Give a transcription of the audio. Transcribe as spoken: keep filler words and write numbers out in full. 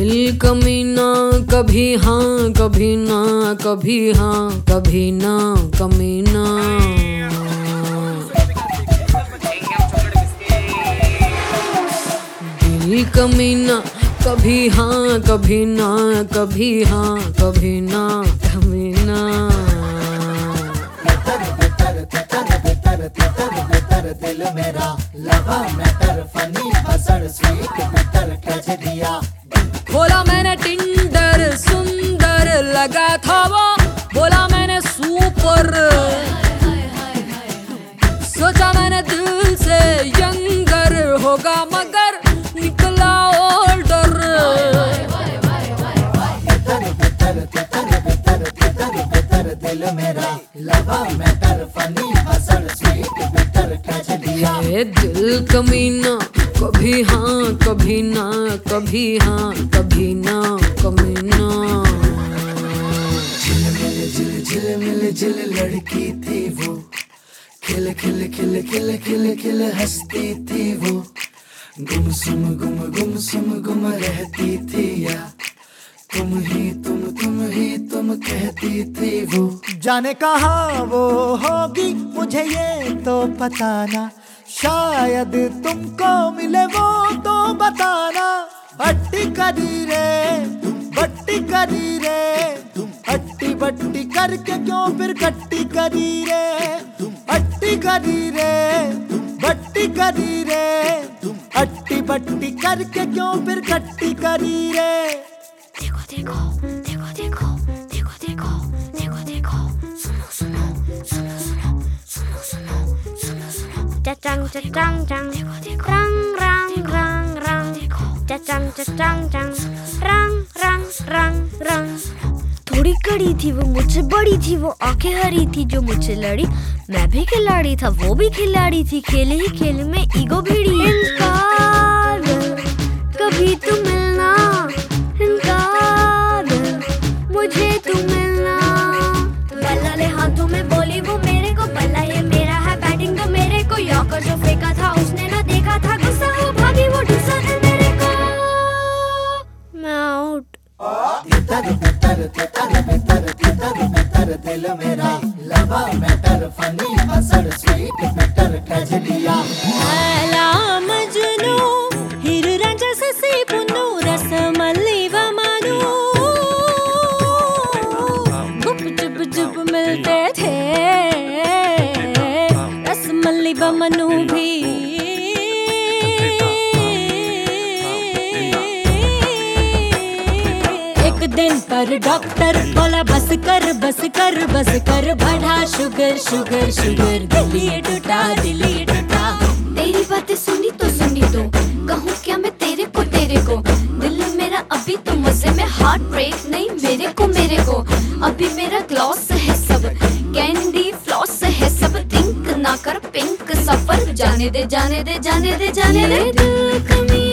दिल कमीना, कभी हाँ कभी ना, कभी हाँ कभी ना कमीना। दिल कमीना, कभी हाँ कभी ना, कभी हाँ कभी ना कमीना। दिल मेरा लवा मैटर फनी हसड़ स्वीट बिटर ट्रेजेडिया। बोला मैंने टिंडर सुंदर लगा था वो, बोला मैंने सुपर, सोचा मैंने दिल से यंगर होगा मगर निकला ओल्डर। दिल मेरा लवा मैटर फनी हसड़ स्वीट बिटर ट्रेजेडिया। दिल कमीना, कभी हाँ कभी ना, कभी हाँ कभी ना कमीना। झिलमिल झिल झिलमिल झिल लड़की थी वो, खिल खिल खिल खिल खिल खिल हंसती थी वो। गुमसुम गुम गुमसुम गुम रहती थी या तुम ही तुम तुम ही तुम कहती थी वो। जाने कहाँ वो होगी मुझे ये तो पता ना, शायद तुमको मिले वो तो बताना। हट्टी करी रे बट्टी करी रे, हट्टी बट्टी करके क्यों फिर गट्टी करी रे। हट्टी करी रे बट्टी करी रे, हट्टी बट्टी करके क्यों फिर गट्टी करी रे। देखो देखो देखो देखो देखो देखो देखो देखो, सुनो सुनो सुनो सुनो सुनो सुनो सुनो सुनो। चचंग चचंग चंग, देखो देखो रंग रंग रंग रंग, चचंग चचंग चंग, रंग रंग रंग रंग। थोड़ी कड़ी थी वो मुझसे बड़ी थी, वो आंखें हरी थी जो मुझसे लड़ी। मैं भी खिलाड़ी था वो भी खिलाड़ी थी, खेले ही खेल में ईगो भिड़ी। इनकार कभी तू मिलना, इनकार मुझे तू मिलना। बल्ला ले हाथों में बोली वो मेरे को, बल्ला ये मेरा है बैटिंग तो मेरे को। यॉर्कर जो फेंका था उसने ना देखा था, गुस्सा हो भागी वो ढूंसा है मेरे को। मैं आउट। दिल मेरा लवा मैटर फनी हसड़ स्वीट बिटर ट्रेजेडिया। लैला मजनू हीर रांझा ससी पुन्नू रसमल्ली व मनु, गुप चुप चुप मिलते थे रसमल्ली व मनु भी। एक दिन पर डॉक्टर बोला बस कर बस कर बस कर, बढ़ा शुगर शुगर शुगर, दिल ये टूटा दिल ये टूटा। तेरी बातें सुनी तो सुनी तो कहूँ क्या मैं तेरे को तेरे को। दिल मेरा अभी तो मजे में, हार्ट ब्रेक नहीं मेरे को मेरे को। अभी मेरा ग्लॉस है सब, कैंडी फ्लॉस है सब। थिंक ना कर पिंक सफर, जाने दे जाने दे जाने दे जाने दे। दिल कमी